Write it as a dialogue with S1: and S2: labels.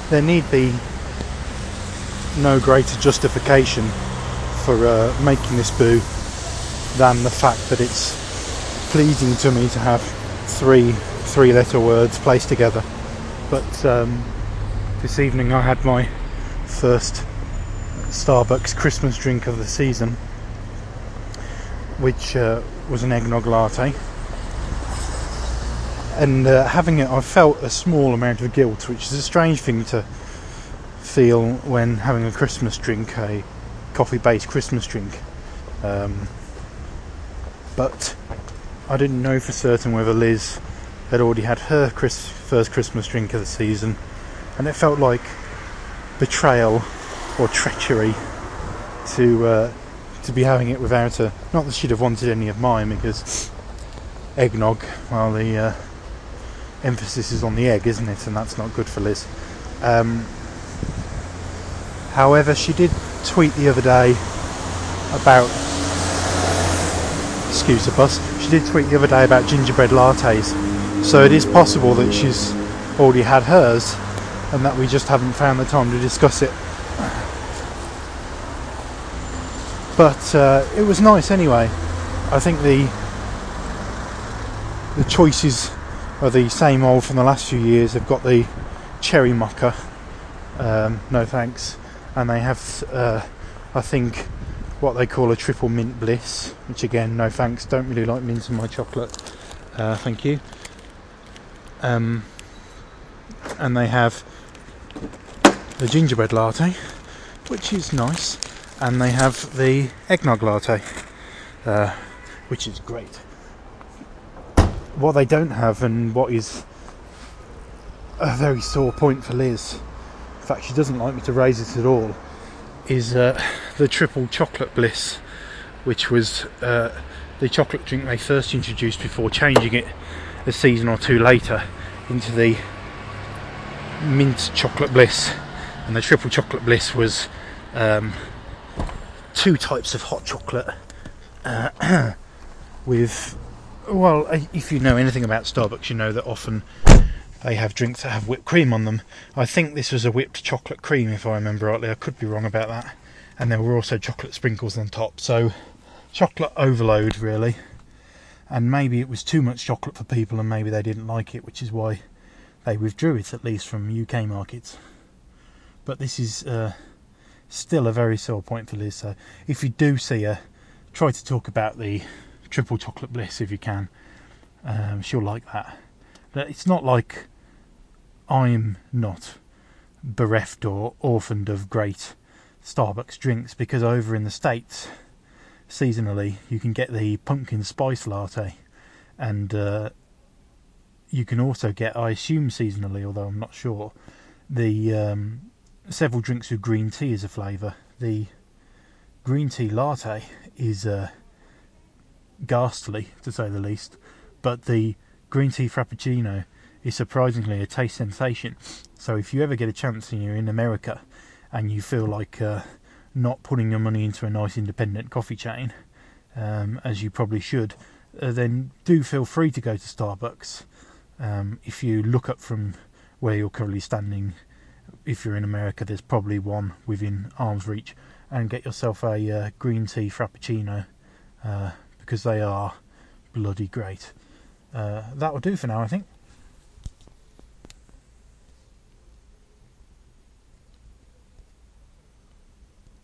S1: there need be no greater justification for making this boo than the fact that it's pleasing to me to have three-letter words placed together. But this evening I had my first Starbucks Christmas drink of the season, which was an eggnog latte, and having it, I felt a small amount of guilt, which is a strange thing to feel when having a Christmas drink, a coffee-based Christmas drink. But I didn't know for certain whether Liz had already had her first Christmas drink of the season, and it felt like betrayal or treachery to be having it without her. Not that she'd have wanted any of mine, because eggnog, well, the emphasis is on the egg, isn't it? And that's not good for Liz. However, she did tweet the other day about, excuse the bus, she did tweet the other day about gingerbread lattes, so it is possible that she's already had hers and that we just haven't found the time to discuss it. But it was nice anyway. I think the choices are the same old from the last few years. They've got the cherry mocha, no thanks, and they have I think what they call a triple mint bliss, which again, no thanks, don't really like mint in my chocolate, thank you. And they have the gingerbread latte, which is nice, and they have the eggnog latte, which is great. What they don't have, and what is a very sore point for Liz, in fact she doesn't like me to raise it at all, is the triple chocolate bliss, which was the chocolate drink they first introduced before changing it a season or two later into the mint chocolate bliss. And the triple chocolate bliss was two types of hot chocolate with, well, if you know anything about Starbucks, you know that often they have drinks that have whipped cream on them. I think this was a whipped chocolate cream, if I remember rightly. I could be wrong about that. And there were also chocolate sprinkles on top, so chocolate overload really. And maybe it was too much chocolate for people, and maybe they didn't like it, which is why they withdrew it, at least from UK markets. But this is still a very sore point for Liz, so if you do see her, try to talk about the triple chocolate bliss if you can. She'll like that. But it's not like I'm not bereft or orphaned of great Starbucks drinks, because over in the States, seasonally, you can get the pumpkin spice latte, and you can also get, I assume seasonally, although I'm not sure, the several drinks with green tea as a flavour. The green tea latte is ghastly, to say the least, but the green tea frappuccino is surprisingly a taste sensation. So if you ever get a chance and you're in America and you feel like not putting your money into a nice independent coffee chain, as you probably should, then do feel free to go to Starbucks. If you look up from where you're currently standing, if you're in America, there's probably one within arm's reach, and get yourself a green tea frappuccino, because they are bloody great. That will do for now, I think.